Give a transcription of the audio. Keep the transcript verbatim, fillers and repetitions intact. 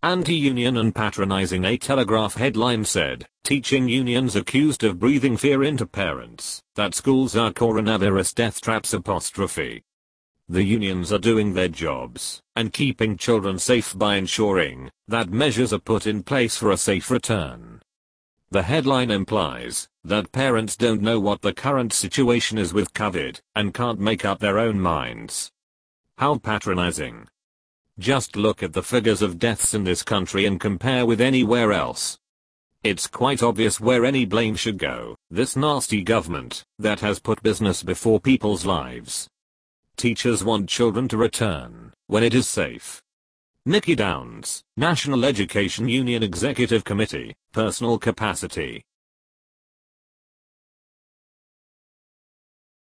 Anti-union and patronizing. A Telegraph headline said, teaching unions accused of breathing fear into parents, that schools are coronavirus death traps apostrophe. The unions are doing their jobs and keeping children safe by ensuring that measures are put in place for a safe return. The headline implies that parents don't know what the current situation is with COVID and can't make up their own minds. How patronizing. Just look at the figures of deaths in this country and compare with anywhere else. It's quite obvious where any blame should go. This nasty government that has put business before people's lives. Teachers want children to return when it is safe. Nikki Downs, National Education Union Executive Committee, Personal Capacity.